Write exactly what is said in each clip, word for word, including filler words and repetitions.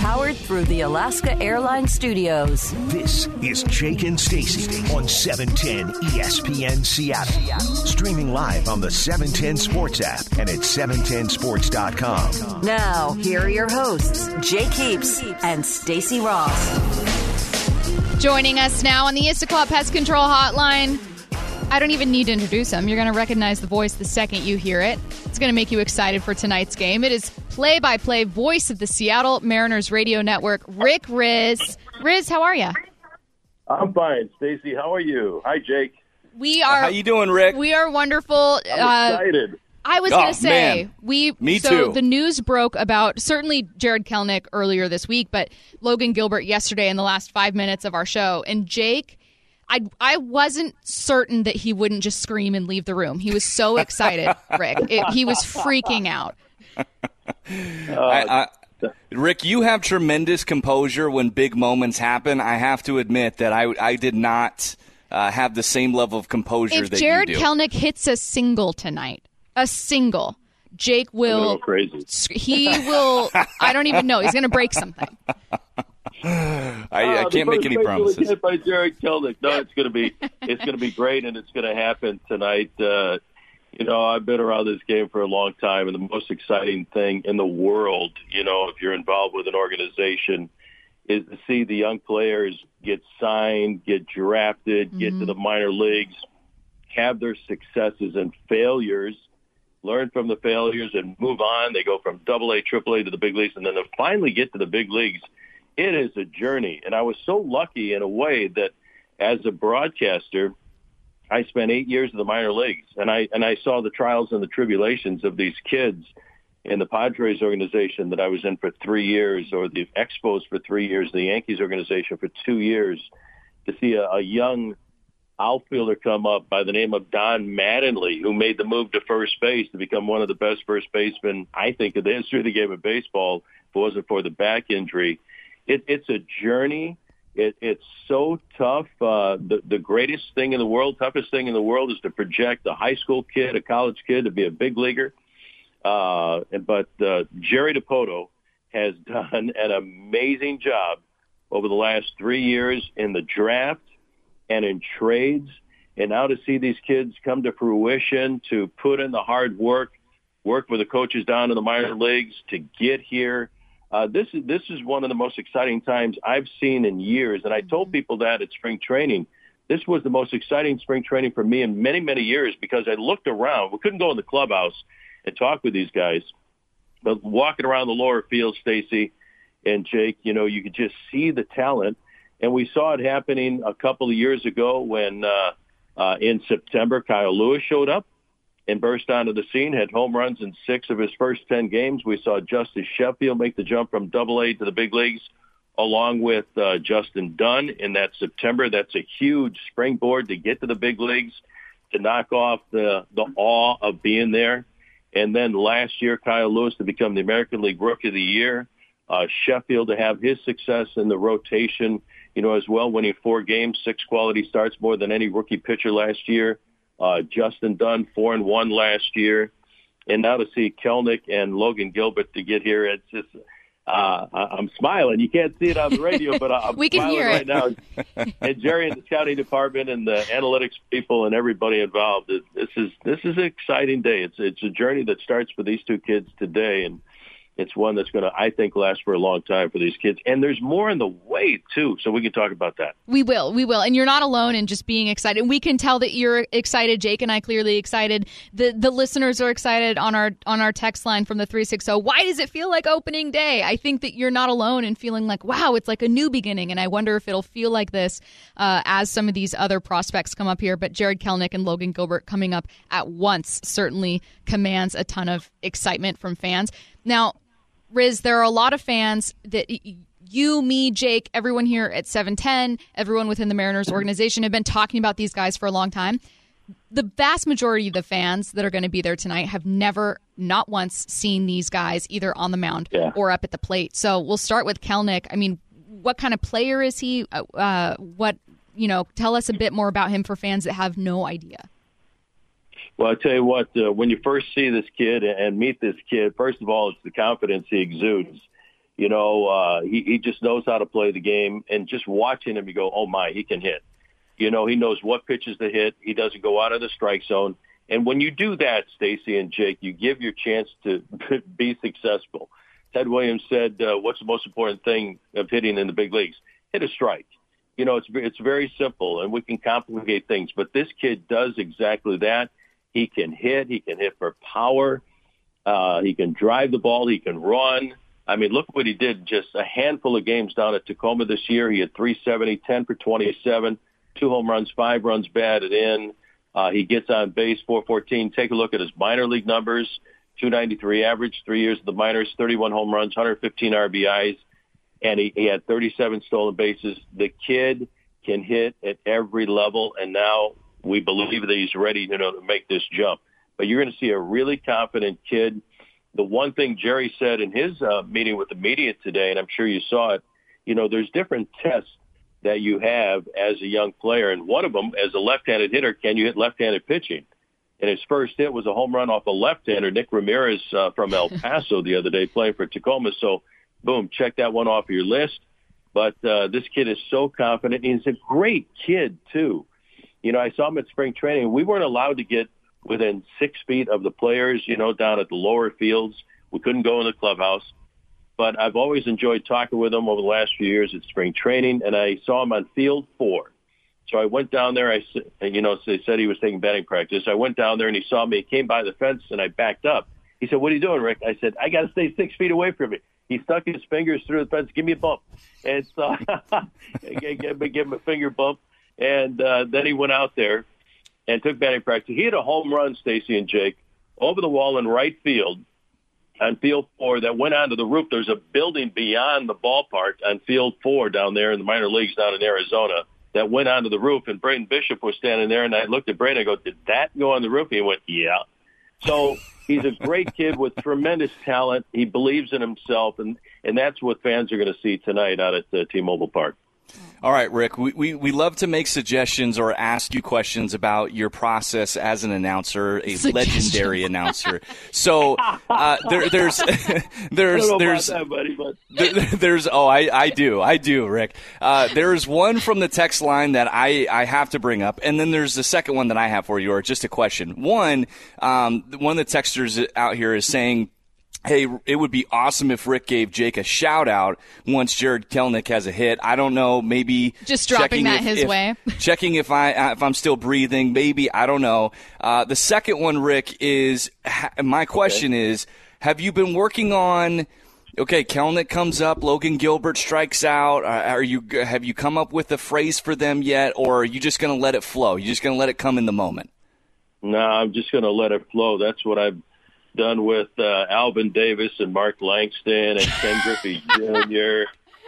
Powered through the Alaska Airlines Studios. This is Jake and Stacey on seven ten E S P N Seattle. Streaming live on the seven ten Sports app and at seven ten sports dot com. Now, here are your hosts, Jake Heaps and Stacey Ross. Joining us now on the Issaquah Pest Control Hotline. I don't even need to introduce him. You're going to recognize the voice the second you hear it. It's going to make you excited for tonight's game. It is play-by-play voice of the Seattle Mariners radio network, Rick Rizzs. Riz, how are you? I'm fine. Stacey, how are you? Hi, Jake. We are. How you doing, Rick? We are wonderful. I'm uh, excited. I was Oh, going to say, man. we Me so too. the news broke about certainly Jared Kelenic earlier this week, but Logan Gilbert yesterday in the last five minutes of our show. And Jake, I I wasn't certain that he wouldn't just scream and leave the room. He was so excited, Rick. It, he was freaking out. I, I, Rick, you have tremendous composure when big moments happen. I have to admit that I, I did not uh, have the same level of composure If that Jared you do. Kelenic hits a single tonight, a single, Jake will. Go crazy. He will. I don't even know. He's going to break something. I, I Uh, can't the make first any base promises. was hit by Jared Kelenic. No, it's going to be it's going to be great, and it's going to happen tonight. Uh, you know, I've been around this game for a long time, and the most exciting thing in the world, you know, if you're involved with an organization, is to see the young players get signed, get drafted, mm-hmm. get to the minor leagues, have their successes and failures, learn from the failures, and move on. They go from double A, triple A to the big leagues, and then they finally get to the big leagues. It is a journey, and I was so lucky in a way that as a broadcaster, I spent eight years in the minor leagues, and I and I saw the trials and the tribulations of these kids in the Padres organization that I was in for three years, or the Expos for three years, the Yankees organization for two years, to see a, a young outfielder come up by the name of Don Mattingly, who made the move to first base to become one of the best first basemen, I think, in the history of the game of baseball, if it wasn't for the back injury. It, it's a journey. It, it's so tough. Uh, the, the greatest thing in the world, toughest thing in the world is to project a high school kid, a college kid to be a big leaguer. Uh, but uh, Jerry DiPoto has done an amazing job over the last three years in the draft and in trades. And now to see these kids come to fruition, to put in the hard work, work with the coaches down in the minor leagues to get here. Uh, this is this is one of the most exciting times I've seen in years, and I told people that at spring training. This was the most exciting spring training for me in many, many years because I looked around. We couldn't go in the clubhouse and talk with these guys, but walking around the lower field, Stacey and Jake, you know, you could just see the talent, and we saw it happening a couple of years ago when uh, uh, in September Kyle Lewis showed up and burst onto the scene, had home runs in six of his first ten games. We saw Justice Sheffield make the jump from double A to the big leagues, along with uh, Justin Dunn in that September. That's a huge springboard to get to the big leagues, to knock off the, the awe of being there. And then last year, Kyle Lewis to become the American League Rookie of the Year. Uh, Sheffield to have his success in the rotation, you know, as well, winning four games, six quality starts, more than any rookie pitcher last year. Uh, Justin Dunn, four and one last year, and now to see Kelenic and Logan Gilbert to get here, it's just uh, I'm smiling. You can't see it on the radio, but I'm we can smiling hear right it. now. And Jerry and the scouting department and the analytics people and everybody involved. It, this is this is an exciting day. It's it's a journey that starts for these two kids today, and it's one that's going to, I think, last for a long time for these kids. And there's more in the way, too, so we can talk about that. We will. We will. And you're not alone in just being excited. We can tell that you're excited. Jake and I clearly excited. The the listeners are excited on our on our text line from the three sixty. Why does it feel like opening day? I think that you're not alone in feeling like, wow, it's like a new beginning. And I wonder if it'll feel like this uh, as some of these other prospects come up here. But Jared Kelenic and Logan Gilbert coming up at once certainly commands a ton of excitement from fans. Now, Riz, there are a lot of fans that you, me, Jake, everyone here at seven ten, everyone within the Mariners organization have been talking about these guys for a long time. The vast majority of the fans that are going to be there tonight have never, not once, seen these guys either on the mound yeah. or up at the plate. So we'll start with Kelenic. I mean, what kind of player is he? Uh, what, you know, tell us a bit more about him for fans that have no idea. Well, I tell you what, uh, when you first see this kid and meet this kid, first of all, it's the confidence he exudes. You know, uh, he, he just knows how to play the game. And just watching him, you go, oh, my, he can hit. You know, he knows what pitches to hit. He doesn't go out of the strike zone. And when you do that, Stacey and Jake, you give your chance to be successful. Ted Williams said, uh, what's the most important thing of hitting in the big leagues? Hit a strike. You know, it's it's very simple, and we can complicate things. But this kid does exactly that. He can hit. He can hit for power. Uh, he can drive the ball. He can run. I mean, look what he did just a handful of games down at Tacoma this year. He had three seventy, ten for twenty-seven, two home runs, five runs batted in. Uh, he gets on base, four fourteen. Take a look at his minor league numbers, two ninety-three average, three years of the minors, thirty-one home runs, one fifteen R B Is, and he, he had thirty-seven stolen bases. The kid can hit at every level, and now we believe that he's ready, you know, to make this jump. But you're going to see a really confident kid. The one thing Jerry said in his uh, meeting with the media today, and I'm sure you saw it, you know, there's different tests that you have as a young player. And one of them, as a left-handed hitter, can you hit left-handed pitching? And his first hit was a home run off a left-hander, Nick Ramirez uh, from El Paso the other day playing for Tacoma. So, boom, check that one off your list. But uh, this kid is so confident. He's a great kid, too. You know, I saw him at spring training. We weren't allowed to get within six feet of the players, you know, down at the lower fields. We couldn't go in the clubhouse. But I've always enjoyed talking with him over the last few years at spring training, and I saw him on field four. So I went down there. I, you know, they said he was taking batting practice. I went down there, and he saw me. He came by the fence, and I backed up. He said, what are you doing, Rick? I said, I got to stay six feet away from you. He stuck his fingers through the fence. Give me a bump. And so give him a finger bump. And uh, then he went out there and took batting practice. He had a home run, Stacey and Jake, over the wall in right field on field four that went onto the roof. There's a building beyond the ballpark on field four down there in the minor leagues down in Arizona that went onto the roof, and Braden Bishop was standing there, and I looked at Braden. I go, did that go on the roof? He went, yeah. So he's a great kid with tremendous talent. He believes in himself, and, and that's what fans are going to see tonight out at uh, T-Mobile Park. All right, Rick, we, we, we love to make suggestions or ask you questions about your process as an announcer, a legendary announcer. So uh, there, there's there's there's that, buddy, but. there, there's oh I, I do I do Rick. Uh, there's one from the text line that I, I have to bring up, and then there's the second one that I have for you, or just a question. One, um, one of the texters out here is saying, hey, it would be awesome if Rick gave Jake a shout-out once Jared Kelenic has a hit. I don't know, maybe just dropping that if, his if, way. Checking if, I, uh, if I'm still breathing, maybe. I don't know. Uh, the second one, Rick, is ha- my question okay. is, have you been working on – okay, Kelenic comes up, Logan Gilbert strikes out. Are, are you Have you come up with a phrase for them yet, or are you just going to let it flow? You're just going to let it come in the moment? No, I'm just going to let it flow. That's what I've done with uh, Alvin Davis and Mark Langston and Ken Griffey Junior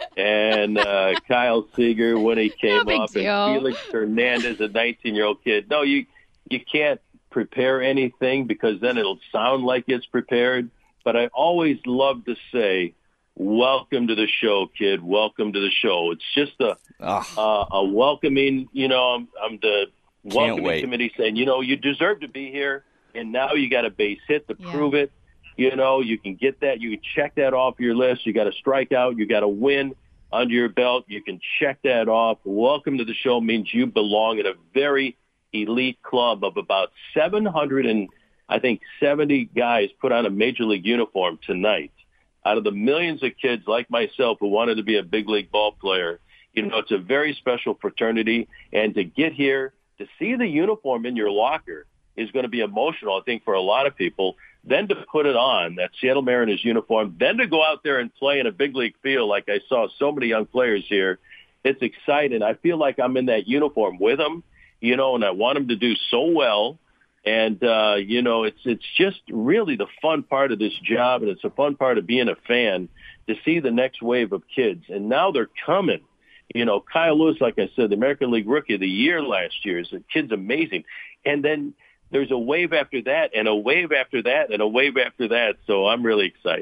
and uh, Kyle Seager when he came no up, deal. and Felix Hernandez, a nineteen-year-old kid. No, you you can't prepare anything because then it'll sound like it's prepared. But I always love to say, welcome to the show, kid. Welcome to the show. It's just a uh, a welcoming, you know, I'm, I'm the welcoming committee saying, you know, you deserve to be here. And now you got a base hit to yeah. prove it. You know, you can get that. You can check that off your list. You got a strikeout. You got a win under your belt. You can check that off. Welcome to the show means you belong in a very elite club of about seven hundred and I think seventy guys put on a major league uniform tonight. Out of the millions of kids like myself who wanted to be a big league ball player, you know, it's a very special fraternity. And to get here, to see the uniform in your locker is going to be emotional, I think, for a lot of people. Then to put it on, that Seattle Mariners uniform, then to go out there and play in a big league field like I saw so many young players here, it's exciting. I feel like I'm in that uniform with them, you know, and I want them to do so well. And, uh, you know, it's it's just really the fun part of this job, and it's a fun part of being a fan to see the next wave of kids. And now they're coming. You know, Kyle Lewis, like I said, the American League Rookie of the Year last year. The kid's amazing. And then there's a wave after that, and a wave after that, and a wave after that. So I'm really excited.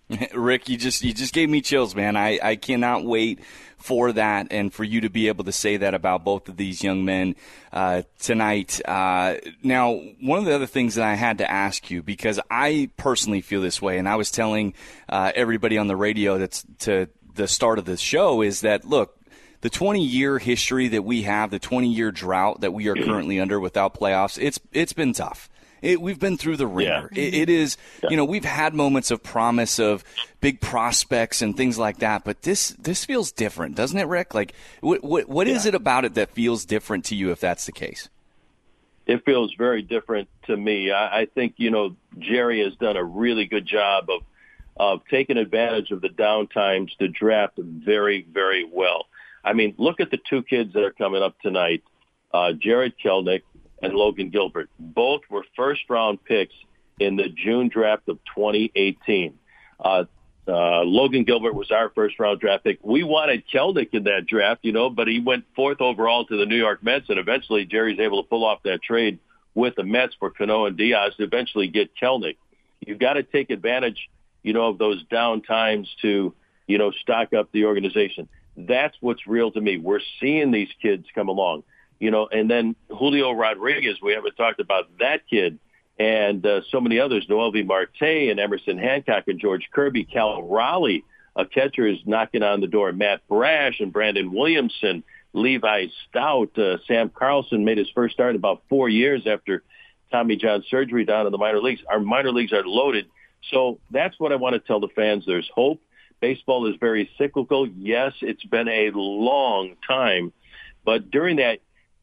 Rick, you just you just gave me chills, man. I, I cannot wait for that and for you to be able to say that about both of these young men uh, tonight. Uh, now, one of the other things that I had to ask you, because I personally feel this way, and I was telling uh, everybody on the radio that's to the start of the show, is that, look, the twenty-year history that we have, the twenty-year drought that we are currently under without playoffs, it's it's been tough. It, we've been through the ringer. Yeah. It, it is, yeah. you know, we've had moments of promise of big prospects and things like that, but this this feels different, doesn't it, Rick? Like, what what, what yeah. is it about it that feels different to you, if that's the case? It feels very different to me. I, I think, you know, Jerry has done a really good job of of taking advantage of the down times to draft very, very well. I mean, look at the two kids that are coming up tonight, uh, Jared Kelnick and Logan Gilbert. Both were first-round picks in the June draft of twenty eighteen. Uh, uh, Logan Gilbert was our first-round draft pick. We wanted Kelnick in that draft, you know, but he went fourth overall to the New York Mets, and eventually Jerry's able to pull off that trade with the Mets for Cano and Diaz to eventually get Kelnick. You've got to take advantage, you know, of those down times to, you know, stock up the organization. That's what's real to me. We're seeing these kids come along. You know, and then Julio Rodriguez, we haven't talked about that kid, and uh, so many others, Noelvi Marte and Emerson Hancock and George Kirby. Cal Raleigh, a catcher, is knocking on the door. Matt Brash and Brandon Williamson, Levi Stout, uh, Sam Carlson made his first start in about four years after Tommy John surgery down in the minor leagues. Our minor leagues are loaded. So that's what I want to tell the fans. There's hope. Baseball is very cyclical. Yes, it's been a long time, but during that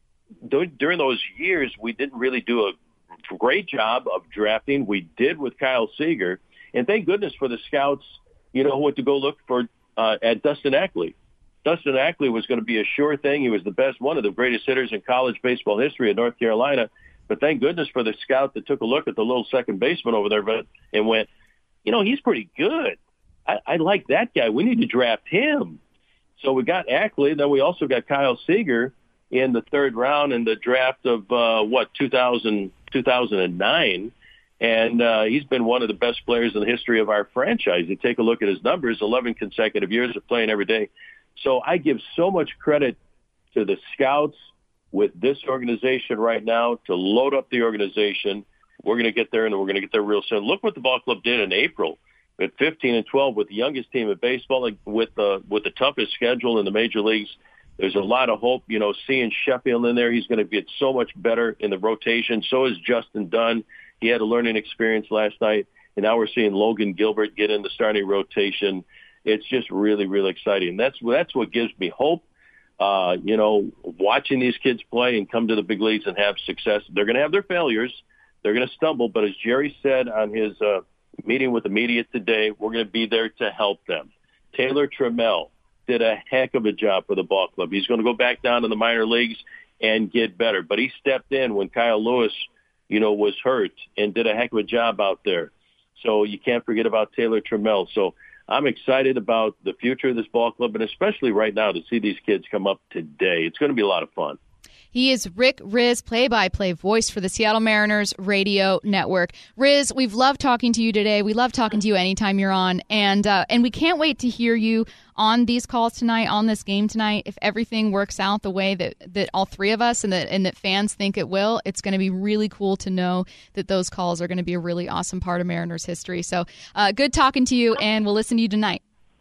During those years, we didn't really do a great job of drafting. We did with Kyle Seager. And thank goodness for the scouts, you know, who went to go look for uh, at Dustin Ackley. Dustin Ackley was going to be a sure thing. He was the best, one of the greatest hitters in college baseball history in North Carolina. But thank goodness for the scout that took a look at the little second baseman over there and went, you know, he's pretty good. I, I like that guy. We need to draft him. So we got Ackley. Then we also got Kyle Seager in the third round in the draft of, uh, what, two thousand, two thousand nine. And uh, he's been one of the best players in the history of our franchise. You take a look at his numbers, eleven consecutive years of playing every day. So I give so much credit to the scouts with this organization right now to load up the organization. We're going to get there, and we're going to get there real soon. Look what the ball club did in April at fifteen and twelve with the youngest team in baseball, like with the, with the toughest schedule in the major leagues. There's a lot of hope, you know, seeing Sheffield in there. He's going to get so much better in the rotation. So is Justin Dunn. He had a learning experience last night, and now we're seeing Logan Gilbert get in the starting rotation. It's just really, really exciting. That's that's what gives me hope. Uh, you know, watching these kids play and come to the big leagues and have success. They're going to have their failures. They're going to stumble. But as Jerry said on his uh, meeting with the media today, we're going to be there to help them. Taylor Trammell did a heck of a job for the ball club. He's going to go back down to the minor leagues and get better. But he stepped in when Kyle Lewis, you know, was hurt and did a heck of a job out there. So you can't forget about Taylor Trammell. So I'm excited about the future of this ball club, and especially right now to see these kids come up today. It's going to be a lot of fun. He is Rick Rizzs, play-by-play voice for the Seattle Mariners radio network. Riz, we've loved talking to you today. We love talking to you anytime you're on, and uh, and we can't wait to hear you on these calls tonight, on this game tonight. If everything works out the way that, that all three of us and that and that fans think it will, it's going to be really cool to know that those calls are going to be a really awesome part of Mariners history. So uh, good talking to you, and we'll listen to you tonight.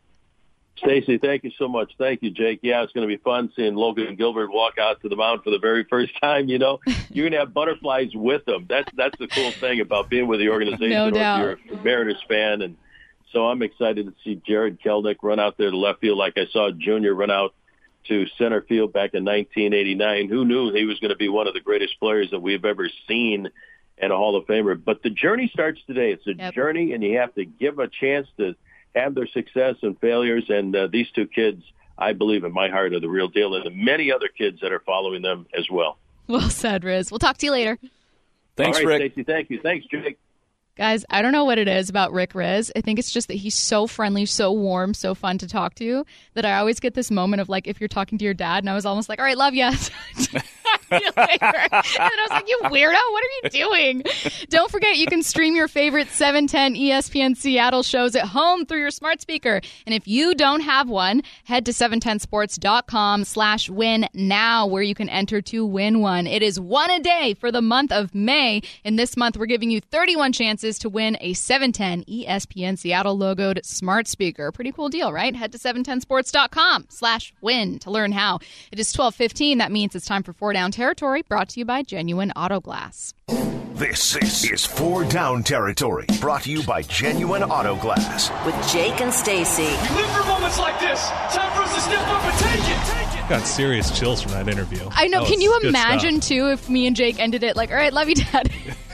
Stacey, thank you so much. Thank you, Jake. Yeah, it's going to be fun seeing Logan Gilbert walk out to the mound for the very first time. You know, you're going to have butterflies with them. That's that's the cool thing about being with the organization. No or doubt. If you're a Mariners fan. And so I'm excited to see Jared Kelnick run out there to left field like I saw Junior run out to center field back in nineteen eighty-nine. Who knew he was going to be one of the greatest players that we've ever seen and a Hall of Famer? But the journey starts today. It's a yep. journey, and you have to give a chance to have their success and failures, and uh, these two kids, I believe in my heart, are the real deal, and the many other kids that are following them as well. Well said, Riz. We'll talk to you later. Thanks, All right, Rick. Stacey, thank you. Thanks, Jake. Guys, I don't know what it is about Rick Rizzs. I think it's just that he's so friendly, so warm, so fun to talk to that I always get this moment of like if you're talking to your dad, and I was almost like, all right, love ya. See you later. And then I was like, you weirdo, what are you doing? Don't forget, you can stream your favorite seven ten E S P N Seattle shows at home through your smart speaker. And if you don't have one, head to seven ten sports dot com slash win now, where you can enter to win one. It is one a day for the month of May. And this month, we're giving you thirty-one chances to win a seven ten E S P N Seattle logoed smart speaker. Pretty cool deal, right? Head to seven ten sports dot com slash win to learn how. It is twelve fifteen. That means it's time for Four Down Territory, brought to you by Genuine Auto Glass. This, this is Four Down Territory, brought to you by Genuine Auto Glass. With Jake and Stacy. We live for moments like this. Time for us to step up and take it. Take it. Got serious chills from that interview. I know. That Can you good imagine, stuff. too, if me and Jake ended it like, all right, love you, Dad.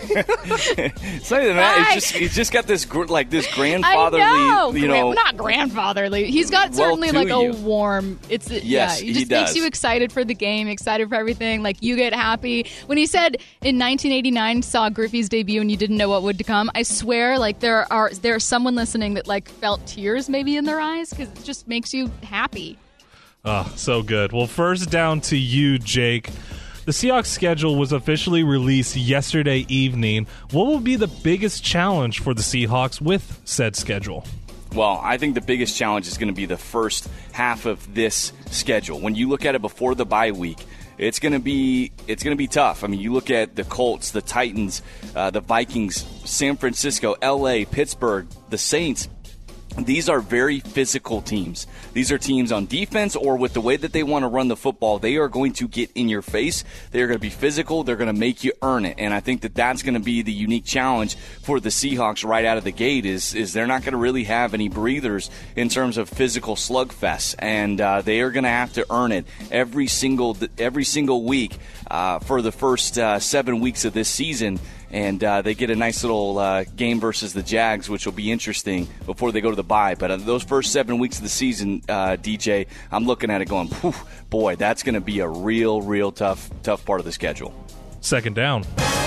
It's not even that. It's just, he's just got this gr- like this grandfatherly, I know. you Gran- know, not grandfatherly. He's got certainly well like to a you. warm. It's Yes, yeah. He he just does. makes you excited for the game, excited for everything. Like you get happy when he said in nineteen eighty-nine saw Griffey's debut and you didn't know what would come. I swear, like there are there's someone listening that like felt tears maybe in their eyes because it just makes you happy. Oh, so good. Well, first down to you, Jake. The Seahawks schedule was officially released yesterday evening. What will be the biggest challenge for the Seahawks with said schedule? Well, I think the biggest challenge is going to be the first half of this schedule. When you look at it before the bye week, it's going to be it's going to be tough. I mean, you look at the Colts, the Titans, uh, the Vikings, San Francisco, L A, Pittsburgh, the Saints. These are very physical teams. These are teams on defense or with the way that they want to run the football. They are going to get in your face. They are going to be physical. They're going to make you earn it. And I think that that's going to be the unique challenge for the Seahawks right out of the gate is, is they're not going to really have any breathers in terms of physical slugfests. And uh, they are going to have to earn it every single every single week uh, for the first uh, seven weeks of this season. And uh, they get a nice little uh, game versus the Jags, which will be interesting before they go to the bye. But uh, those first seven weeks of the season, uh, D J, I'm looking at it going, boy, that's going to be a real, real tough, tough part of the schedule. Second down.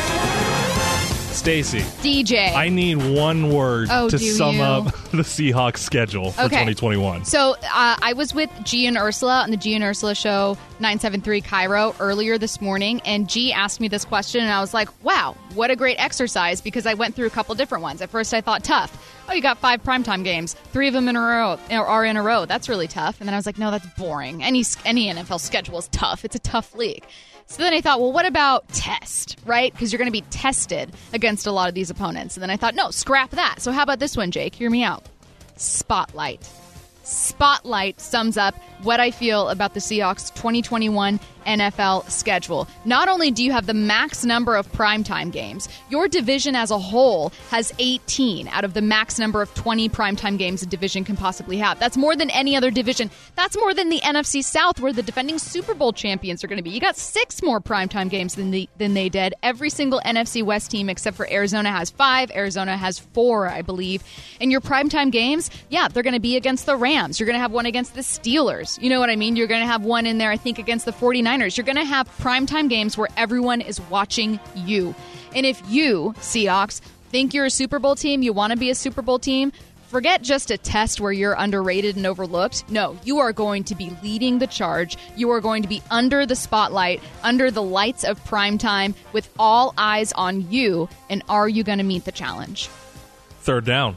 Stacy. D J. I need one word Oh, to do sum you? up the Seahawks schedule for Okay. twenty twenty-one. So uh, I was with G and Ursula on the G and Ursula show, nine seven three Cairo, earlier this morning, and G asked me this question, and I was like, wow, what a great exercise, because I went through a couple different ones. At first I thought tough. Oh, you got five primetime games. Three of them in a row are in a row. That's really tough. And then I was like, no, that's boring. Any any N F L schedule is tough. It's a tough league. So then I thought, well, what about test, right? Because you're going to be tested against a lot of these opponents. And then I thought, no, scrap that. So how about this one, Jake? Hear me out. Spotlight. Spotlight sums up what I feel about the Seahawks twenty twenty-one N F L schedule. Not only do you have the max number of primetime games, your division as a whole has eighteen out of the max number of twenty primetime games a division can possibly have. That's more than any other division. That's more than the N F C South, where the defending Super Bowl champions are going to be. You got six more primetime games than, the, than they did. Every single N F C West team except for Arizona has five. Arizona has four, I believe. And your primetime games, yeah, they're going to be against the Rams. You're going to have one against the Steelers. You know what I mean? You're going to have one in there, I think, against the forty-niners. You're going to have primetime games where everyone is watching you. And if you, Seahawks, think you're a Super Bowl team, you want to be a Super Bowl team, forget just a test where you're underrated and overlooked. No, you are going to be leading the charge. You are going to be under the spotlight, under the lights of primetime, with all eyes on you. And are you going to meet the challenge? Third down.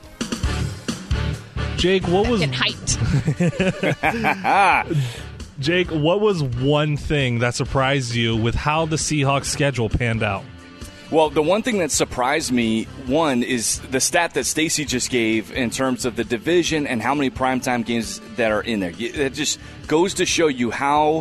Jake, what was Getting hyped. Jake, what was one thing that surprised you with how the Seahawks schedule panned out? Well, the one thing that surprised me, one, is the stat that Stacy just gave in terms of the division and how many primetime games that are in there. It just goes to show you how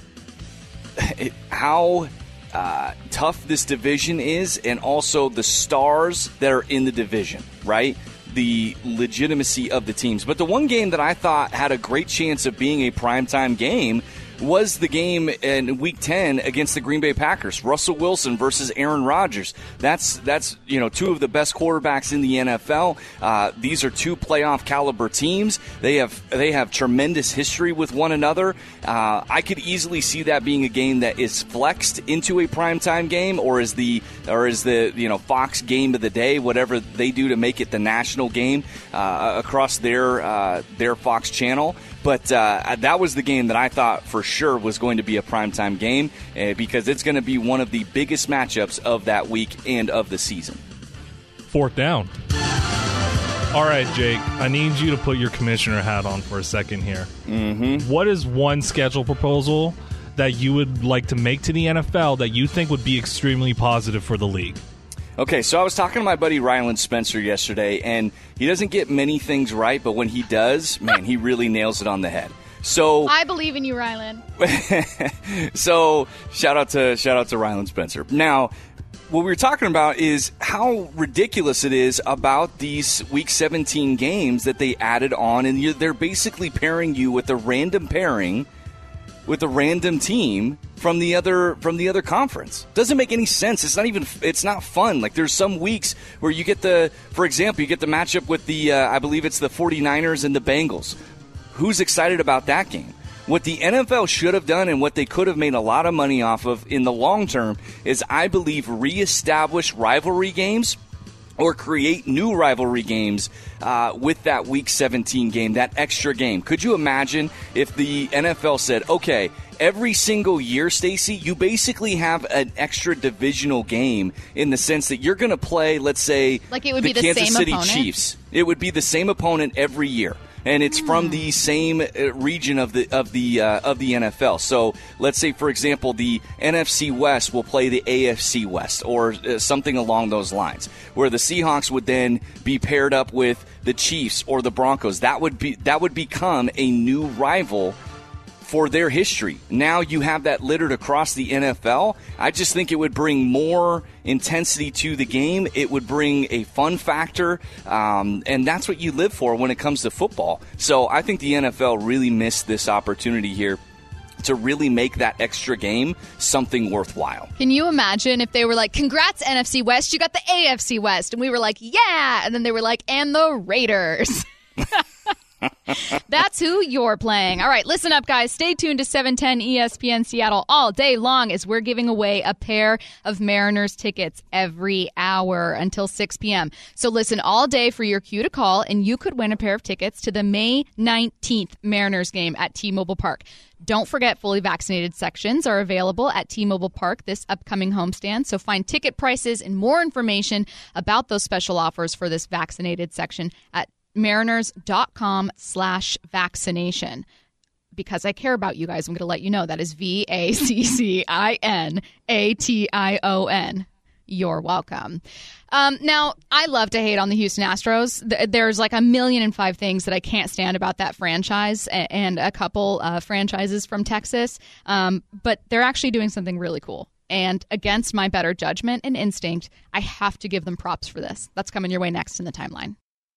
how uh, tough this division is, and also the stars that are in the division, right? The legitimacy of the teams. But the one game that I thought had a great chance of being a primetime game was the game in Week ten against the Green Bay Packers. Russell Wilson versus Aaron Rodgers. That's, that's you know, two of the best quarterbacks in the N F L. Uh, these are two playoff caliber teams. They have they have tremendous history with one another. Uh, I could easily see that being a game that is flexed into a primetime game, or is the or is the you know Fox game of the day, whatever they do to make it the national game uh, across their uh, their Fox channel. But uh, that was the game that I thought for sure was going to be a primetime game uh, because it's going to be one of the biggest matchups of that week and of the season. Fourth down. All right, Jake, I need you to put your commissioner hat on for a second here. Mm-hmm. What is one schedule proposal that you would like to make to the N F L that you think would be extremely positive for the league? Okay, so I was talking to my buddy Ryland Spencer yesterday, and he doesn't get many things right, but when he does, man, he really nails it on the head. So I believe in you, Ryland. So shout out to shout out to Ryland Spencer. Now, what we were talking about is how ridiculous it is about these Week seventeen games that they added on, and you, they're basically pairing you with a random pairing with a random team from the other from the other conference. Doesn't make any sense. It's not even it's not fun. Like there's some weeks where you get the, for example, you get the matchup with the uh, I believe it's the forty-niners and the Bengals. Who's excited about that game? What the N F L should have done and what they could have made a lot of money off of in the long term is, I believe, reestablish rivalry games or create new rivalry games uh, with that Week seventeen game, that extra game. Could you imagine if the N F L said, okay, every single year, Stacey, you basically have an extra divisional game in the sense that you're going to play, let's say, like it would the be the Kansas same City opponent? Chiefs. It would be the same opponent every year. And it's from the same region of the of the uh, of the N F L. So let's say, for example, the N F C West will play the A F C West, or uh, something along those lines, where the Seahawks would then be paired up with the Chiefs or the Broncos. That would be that would become a new rival for their history. Now you have that littered across the N F L. I just think it would bring more intensity to the game. It would bring a fun factor, um, and that's what you live for when it comes to football. So I think the N F L really missed this opportunity here to really make that extra game something worthwhile. Can you imagine if they were like, congrats, N F C West, you got the A F C West, and we were like, yeah, and then they were like, and the Raiders. That's who you're playing. All right, listen up, guys. Stay tuned to seven ten E S P N Seattle all day long as we're giving away a pair of Mariners tickets every hour until six p.m. So listen all day for your cue to call, and you could win a pair of tickets to the May nineteenth Mariners game at T-Mobile Park. Don't forget, fully vaccinated sections are available at T-Mobile Park this upcoming homestand. So find ticket prices and more information about those special offers for this vaccinated section at mariners.com slash vaccination. Because I care about you guys, I'm going to let you know that is V A C C I N A T I O N. You're welcome. Um, now, I love to hate on the Houston Astros. There's like a million and five things that I can't stand about that franchise and a couple uh, franchises from Texas. Um, but they're actually doing something really cool. And against my better judgment and instinct, I have to give them props for this. That's coming your way next in the timeline.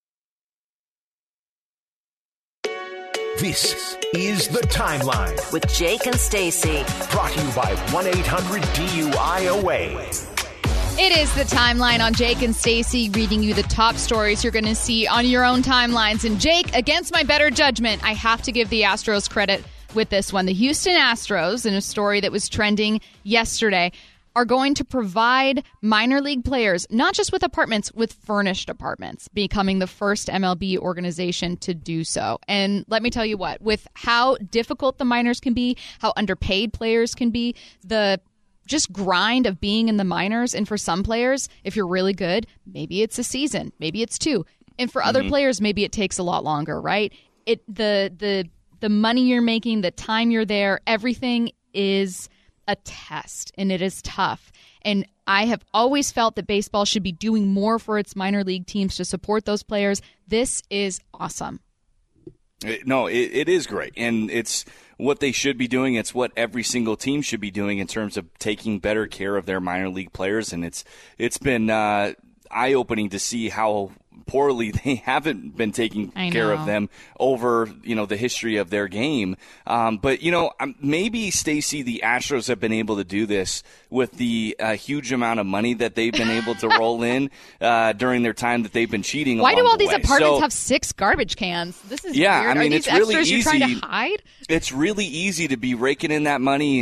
This is The Timeline with Jake and Stacey. Brought to you by one eight hundred D U I O A. It is The Timeline on Jake and Stacey, reading you the top stories you're going to see on your own timelines. And Jake, against my better judgment, I have to give the Astros credit with this one. The Houston Astros, in a story that was trending yesterday, are going to provide minor league players, not just with apartments, with furnished apartments, becoming the first M L B organization to do so. And let me tell you what, with how difficult the minors can be, how underpaid players can be, the just grind of being in the minors, and for some players, if you're really good, maybe it's a season, maybe it's two. And for other mm-hmm. players, maybe it takes a lot longer, right? It the the the money you're making, the time you're there, everything is a test, and it is tough. And I have always felt that baseball should be doing more for its minor league teams to support those players. This is awesome. No, it, it is great, and it's what they should be doing. It's what every single team should be doing in terms of taking better care of their minor league players, and it's it's been uh, eye-opening to see how poorly they haven't been taking care of them over, you know, the history of their game. Um, but, you know, maybe, Stacey, the Astros have been able to do this with the uh, huge amount of money that they've been able to roll in uh, during their time that they've been cheating. Why do all the these way. apartments so, have six garbage cans? This is yeah, weird. I mean, Are these it's really extras easy. You're trying to hide? It's really easy to be raking in that money and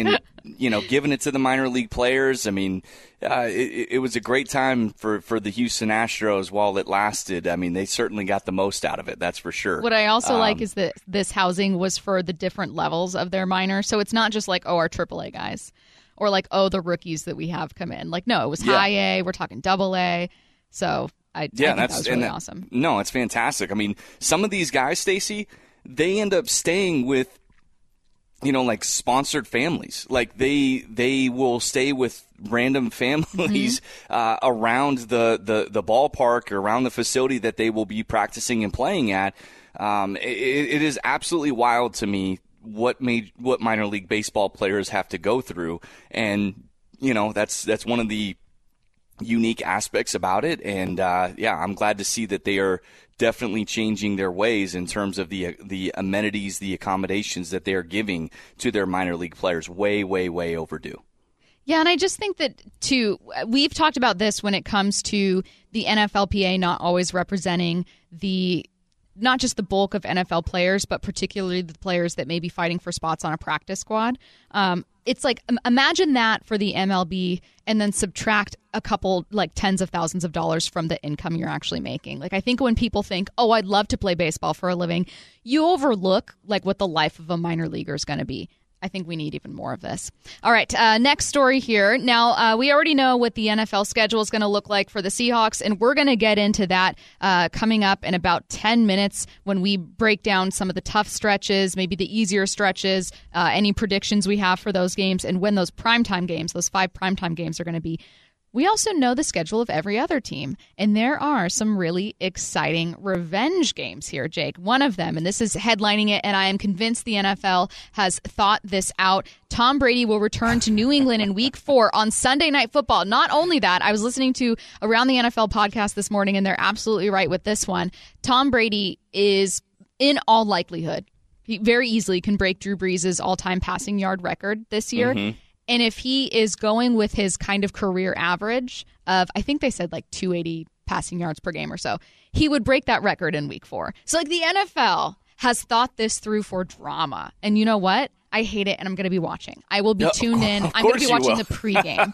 you know, giving it to the minor league players. I mean, uh, it, it was a great time for, for the Houston Astros while it lasted. I mean, they certainly got the most out of it, that's for sure. What I also um, like is that this housing was for the different levels of their minor. So it's not just like, oh, our triple A guys or like, oh, the rookies that we have come in. Like, no, it was yeah. high A. We're talking double A. So I, yeah, I think that's that was really that, awesome. No, it's fantastic. I mean, some of these guys, Stacey, they end up staying with, you know, like sponsored families. Like they they will stay with random families mm-hmm. uh, around the, the, the ballpark or around the facility that they will be practicing and playing at. Um, it, it is absolutely wild to me what made what minor league baseball players have to go through, and you know that's that's one of the unique aspects about it. And uh, yeah, I'm glad to see that they are definitely changing their ways in terms of the the amenities, the accommodations that they are giving to their minor league players. Way, way, way overdue. Yeah, and I just think that, too, we've talked about this when it comes to the N F L P A not always representing the not just the bulk of N F L players, but particularly the players that may be fighting for spots on a practice squad. Um, it's like, imagine that for the M L B and then subtract a couple, like tens of thousands of dollars from the income you're actually making. Like, I think when people think, oh, I'd love to play baseball for a living, you overlook like what the life of a minor leaguer is going to be. I think we need even more of this. All right, uh, next story here. Now, uh, we already know what the N F L schedule is going to look like for the Seahawks, and we're going to get into that uh, coming up in about ten minutes when we break down some of the tough stretches, maybe the easier stretches, uh, any predictions we have for those games, and when those primetime games, those five primetime games are going to be. We also know the schedule of every other team, and there are some really exciting revenge games here, Jake. One of them, and this is headlining it, and I am convinced the N F L has thought this out. Tom Brady will return to New England in week four on Sunday Night Football. Not only that, I was listening to Around the N F L podcast this morning, and they're absolutely right with this one. Tom Brady is, in all likelihood, he very easily can break Drew Brees' all-time passing yard record this year. Mm-hmm. And if he is going with his kind of career average of, I think they said like two hundred eighty passing yards per game or so, he would break that record in week four. So like the N F L has thought this through for drama. And you know what? I hate it, and I'm going to be watching. I will be no, tuned in. I'm going to be watching the pregame.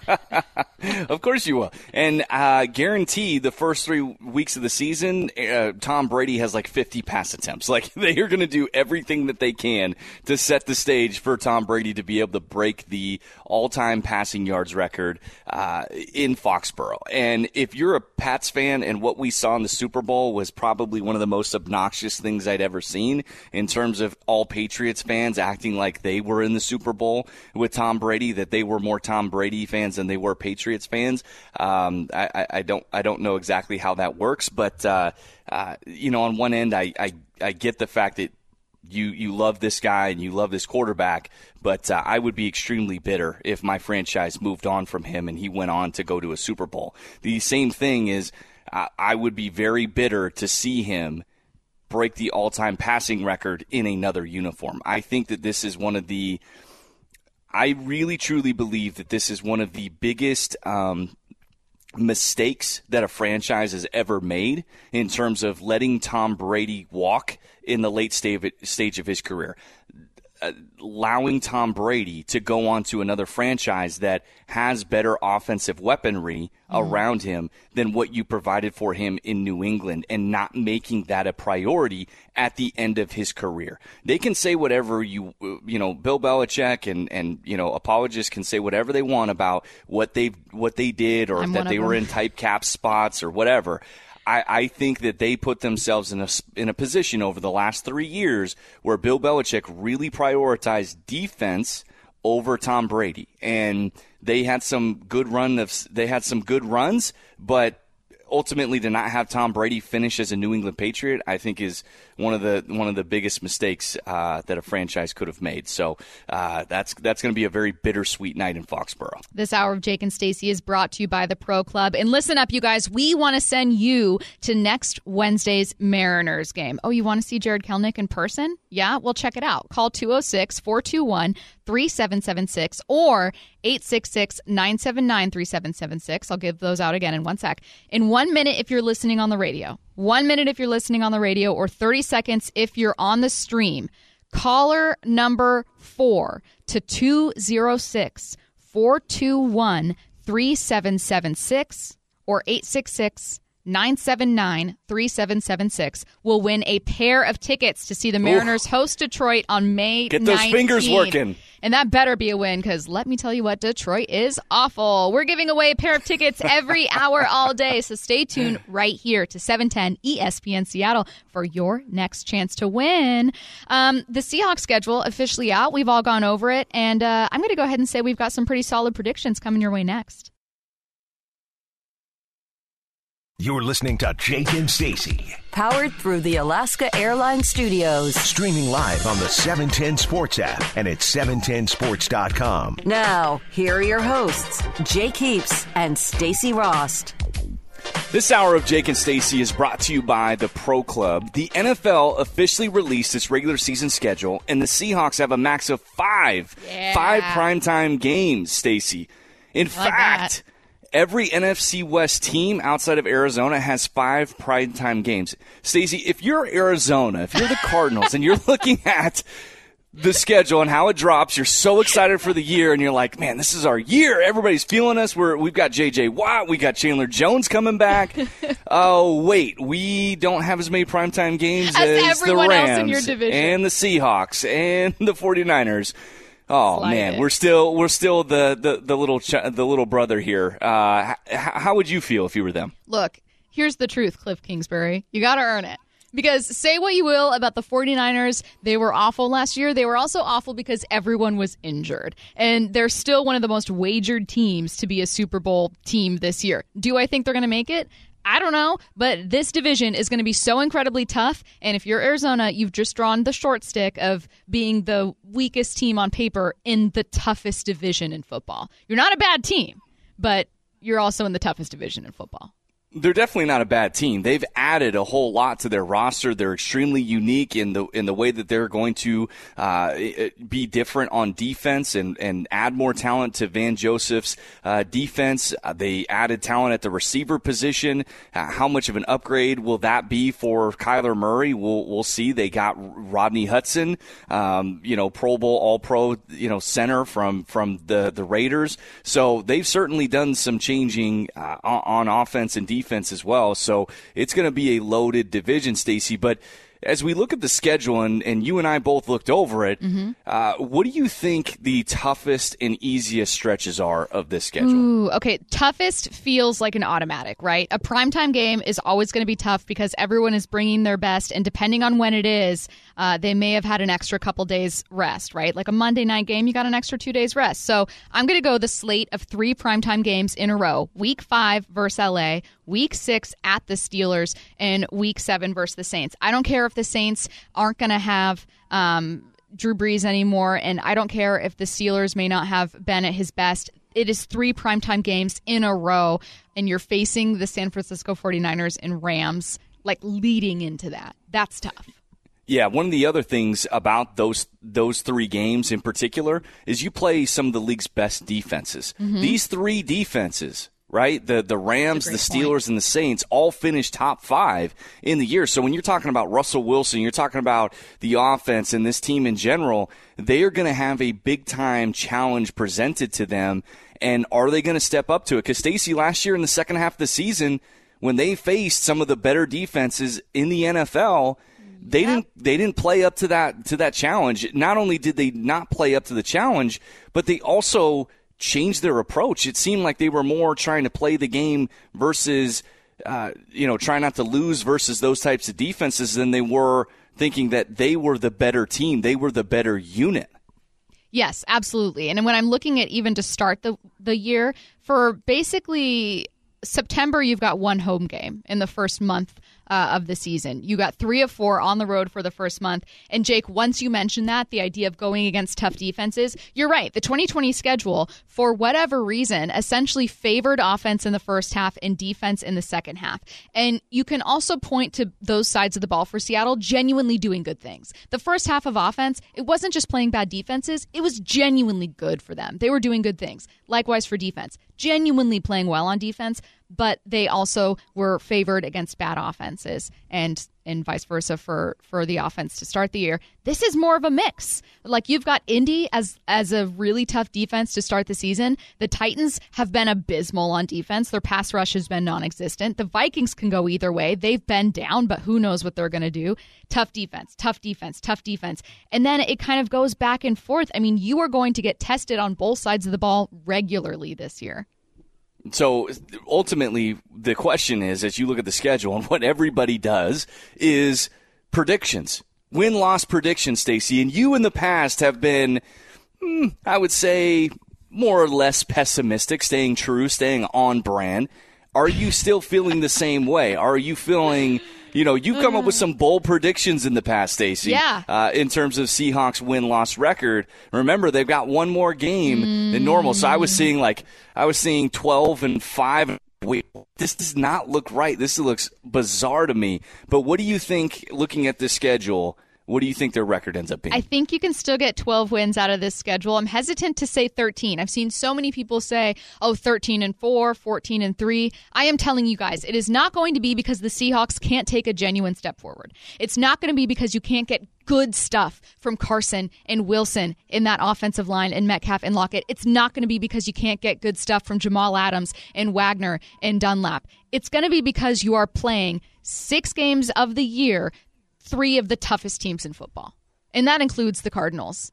Of course you will. And uh, guarantee the first three weeks of the season, uh, Tom Brady has like fifty pass attempts. Like, they are going to do everything that they can to set the stage for Tom Brady to be able to break the all-time passing yards record uh, in Foxborough. And if you're a Pats fan, and what we saw in the Super Bowl was probably one of the most obnoxious things I'd ever seen in terms of all Patriots fans acting like they were in the Super Bowl with Tom Brady, that they were more Tom Brady fans than they were Patriots fans. Um, I, I don't I don't know exactly how that works, but uh, uh, you know, on one end, I, I, I get the fact that you you love this guy and you love this quarterback, but uh, I would be extremely bitter if my franchise moved on from him and he went on to go to a Super Bowl. The same thing is, uh, I would be very bitter to see him break the all-time passing record in another uniform. I think that this is one of the I really truly believe that this is one of the biggest um, mistakes that a franchise has ever made in terms of letting Tom Brady walk in the late stage of his career. Allowing Tom Brady to go on to another franchise that has better offensive weaponry mm. around him than what you provided for him in New England, and not making that a priority at the end of his career. They can say whatever you, you know, Bill Belichick and, and, you know, apologists can say whatever they want about what they, what they did, or I'm that they were in type cap spots or whatever. I, I think that they put themselves in a, in a position over the last three years where Bill Belichick really prioritized defense over Tom Brady, and they had some good run of they had some good runs, but ultimately to not have Tom Brady finish as a New England Patriot, I think is one of the one of the biggest mistakes uh, that a franchise could have made. So uh, that's that's going to be a very bittersweet night in Foxborough. This hour of Jake and Stacey is brought to you by the Pro Club. And listen up, you guys. We want to send you to next Wednesday's Mariners game. Oh, you want to see Jared Kelenic in person? Yeah? Well, check it out. Call two oh six, four two one, three seven seven six or eight six six, nine seven nine, three seven seven six. I'll give those out again in one sec. In one minute if you're listening on the radio. One minute if you're listening on the radio, or thirty seconds if you're on the stream. Caller number four to two oh six, four two one, three seven seven six or eight six six, nine seven nine, three seven seven six will win a pair of tickets to see the Mariners Oof. host Detroit on May Get those nineteenth. Fingers working. And that better be a win, because let me tell you what, Detroit is awful. We're giving away a pair of tickets every hour all day, so stay tuned right here to seven ten E S P N Seattle for your next chance to win. Um, the Seahawks schedule officially out. We've all gone over it, and uh, I'm going to go ahead and say we've got some pretty solid predictions coming your way next. You're listening to Jake and Stacey. Powered through the Alaska Airlines Studios. Streaming live on the seven ten Sports app and at seven ten sports dot com. Now, here are your hosts, Jake Heaps and Stacey Rost. This hour of Jake and Stacey is brought to you by the Pro Club. The N F L officially released its regular season schedule, and the Seahawks have a max of five, yeah. five primetime games, Stacey. In like fact... that. Every N F C West team outside of Arizona has five primetime games. Stacey, if you're Arizona, if you're the Cardinals, and you're looking at the schedule and how it drops, you're so excited for the year, and you're like, man, this is our year. Everybody's feeling us. We're, we've got J J Watt. We got Chandler Jones coming back. Oh, wait, we don't have as many primetime games as, as the everyone Rams else in your division. And the Seahawks and the 49ers. Oh Slide man, it. we're still we're still the the, the little ch- the little brother here. Uh, h- how would you feel if you were them? Look, here's the truth, Cliff Kingsbury. You got to earn it. Because say what you will about the 49ers, they were awful last year. They were also awful because everyone was injured. And they're still one of the most wagered teams to be a Super Bowl team this year. Do I think they're going to make it? I don't know, but this division is going to be so incredibly tough, and if you're Arizona, you've just drawn the short stick of being the weakest team on paper in the toughest division in football. You're not a bad team, but you're also in the toughest division in football. They're definitely not a bad team. They've added a whole lot to their roster. They're extremely unique in the in the way that they're going to uh, be different on defense and, and add more talent to Van Joseph's uh, defense. Uh, they added talent at the receiver position. Uh, how much of an upgrade will that be for Kyler Murray? We'll we'll see. They got Rodney Hudson, um, you know, Pro Bowl All Pro, you know, center from from the the Raiders. So they've certainly done some changing uh, on, on offense and defense. Defense as well, so it's going to be a loaded division, Stacey. But as we look at the schedule, and, and you and I both looked over it, mm-hmm. uh, what do you think the toughest and easiest stretches are of this schedule? Ooh, okay, toughest feels like an automatic, right? A primetime game is always going to be tough because everyone is bringing their best, and depending on when it is, uh, they may have had an extra couple days rest, right? Like a Monday night game, you got an extra two days rest. So I'm going to go the slate of three primetime games in a row. Week five versus L A, week six at the Steelers, and week seven versus the Saints. I don't care if the Saints aren't going to have um, Drew Brees anymore, and I don't care if the Steelers may not have Ben at his best. It is three primetime games in a row, and you're facing the San Francisco 49ers and Rams, like leading into that. That's tough. Yeah, one of the other things about those those three games in particular is you play some of the league's best defenses. Mm-hmm. These three defenses, right? The the Rams, the Steelers, point. and the Saints all finished top five in the year. So when you're talking about Russell Wilson, you're talking about the offense and this team in general, they are going to have a big-time challenge presented to them. And are they going to step up to it? Because, Stacey, last year in the second half of the season, when they faced some of the better defenses in the N F L, they yep. didn't they didn't play up to that to that challenge. Not only did they not play up to the challenge, but they also changed their approach. It seemed like they were more trying to play the game versus, uh, you know, try not to lose versus those types of defenses than they were thinking that they were the better team. They were the better unit. Yes, absolutely. And when I'm looking at even to start the the year, for basically September, you've got one home game in the first month uh, of the season. You got three of four on the road for the first month. And Jake, once you mentioned that, the idea of going against tough defenses, you're right. The twenty twenty schedule, for whatever reason, essentially favored offense in the first half and defense in the second half. And you can also point to those sides of the ball for Seattle genuinely doing good things. The first half of offense, it wasn't just playing bad defenses. It was genuinely good for them. They were doing good things. Likewise for defense, genuinely playing well on defense, but they also were favored against bad offenses. And and vice versa for, for the offense to start the year. This is more of a mix. Like, you've got Indy as as a really tough defense to start the season. The Titans have been abysmal on defense. Their pass rush has been non-existent. The Vikings can go either way. They've been down, but who knows what they're going to do. Tough defense, tough defense, tough defense. And then it kind of goes back and forth. I mean, you are going to get tested on both sides of the ball regularly this year. So ultimately, the question is, as you look at the schedule, and what everybody does is predictions. Win-loss predictions, Stacey. And you in the past have been, hmm, I would say, more or less pessimistic, staying true, staying on brand. Are you still feeling the same way? Are you feeling, you know, you've come up with some bold predictions in the past, Stacey. Yeah. Uh, in terms of Seahawks win-loss record. Remember, they've got one more game mm. than normal. So I was seeing like, I was seeing twelve and five. Wait, this does not look right. This looks bizarre to me. But what do you think, looking at this schedule, what do you think their record ends up being? I think you can still get twelve wins out of this schedule. I'm hesitant to say thirteen. I've seen so many people say, oh, thirteen and four, fourteen and three. I am telling you guys, it is not going to be because the Seahawks can't take a genuine step forward. It's not going to be because you can't get good stuff from Carson and Wilson in that offensive line and Metcalf and Lockett. It's not going to be because you can't get good stuff from Jamal Adams and Wagner and Dunlap. It's going to be because you are playing six games of the year, three of the toughest teams in football. And that includes the Cardinals.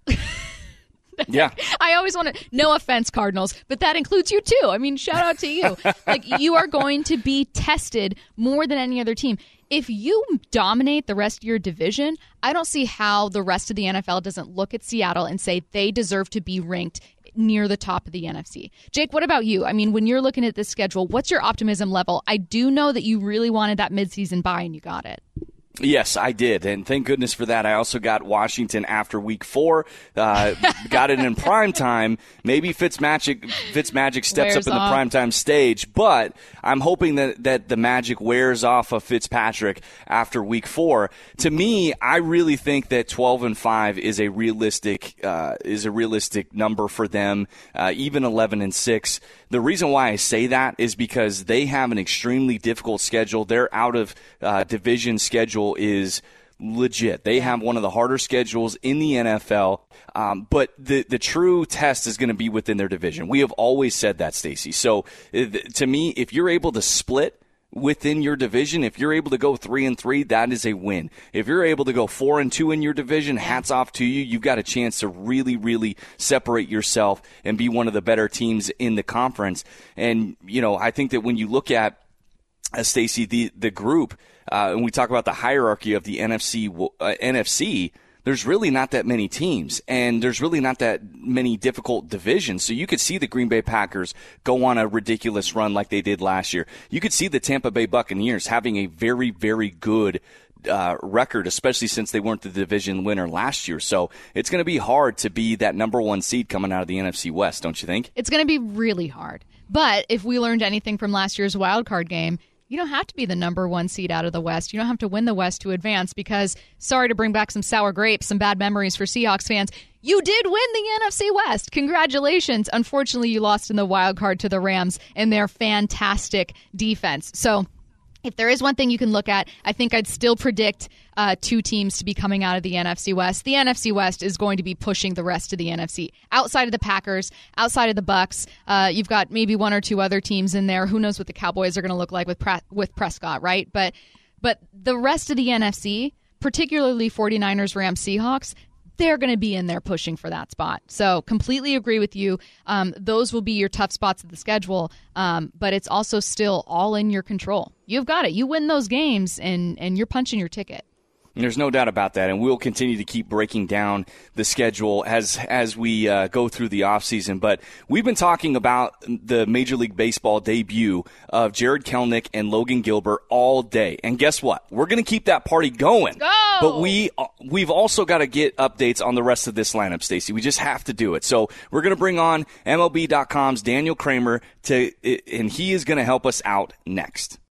Yeah. I always want to, no offense, Cardinals, but that includes you too. I mean, shout out to you. Like, you are going to be tested more than any other team. If you dominate the rest of your division, I don't see how the rest of the N F L doesn't look at Seattle and say they deserve to be ranked near the top of the N F C. Jake, what about you? I mean, when you're looking at this schedule, what's your optimism level? I do know that you really wanted that midseason bye and you got it. Yes, I did, and thank goodness for that. I also got Washington after week four, uh, got it in prime time. Maybe Fitzmagic, Fitzmagic steps Wears up in off. the prime time stage, but I'm hoping that, that the magic wears off of Fitzpatrick after week four. To me, I really think that twelve and five is a realistic uh, is a realistic number for them, uh, even eleven and six. The reason why I say that is because they have an extremely difficult schedule. Their out of uh, division schedule is legit. They have one of the harder schedules in the N F L, um, but the the true test is going to be within their division. We have always said that, Stacey. So uh, to me, if you're able to split within your division, if you're able to go three and three, that is a win. If you're able to go four and two in your division, hats off to you. You've got a chance to really, really separate yourself and be one of the better teams in the conference. And, you know, I think that when you look at, uh, Stacey, the, the group, uh, and we talk about the hierarchy of the N F C, uh, N F C, there's really not that many teams, and there's really not that many difficult divisions. So you could see the Green Bay Packers go on a ridiculous run like they did last year. You could see the Tampa Bay Buccaneers having a very, very good uh, record, especially since they weren't the division winner last year. So it's going to be hard to be that number one seed coming out of the N F C West, don't you think? It's going to be really hard. But if we learned anything from last year's wild card game, you don't have to be the number one seed out of the West. You don't have to win the West to advance because, sorry to bring back some sour grapes, some bad memories for Seahawks fans, you did win the N F C West. Congratulations. Unfortunately, you lost in the wild card to the Rams and their fantastic defense. So if there is one thing you can look at, I think I'd still predict uh, two teams to be coming out of the N F C West. The N F C West is going to be pushing the rest of the N F C. Outside of the Packers, outside of the Bucks, uh, you've got maybe one or two other teams in there. Who knows what the Cowboys are going to look like with Pre- with Prescott, right? But but the rest of the N F C, particularly 49ers, Rams, Seahawks, they're going to be in there pushing for that spot. So completely agree with you. Um, those will be your tough spots of the schedule, um, but it's also still all in your control. You've got it. You win those games, and, and you're punching your ticket. There's no doubt about that, and we'll continue to keep breaking down the schedule as as we uh, go through the offseason. But we've been talking about the Major League Baseball debut of Jared Kelenic and Logan Gilbert all day. And guess what? We're going to keep that party going. Go! But we, we've also got to get updates on the rest of this lineup, Stacey. We just have to do it. So we're going to bring on M L B dot com's Daniel Kramer, to, and he is going to help us out next.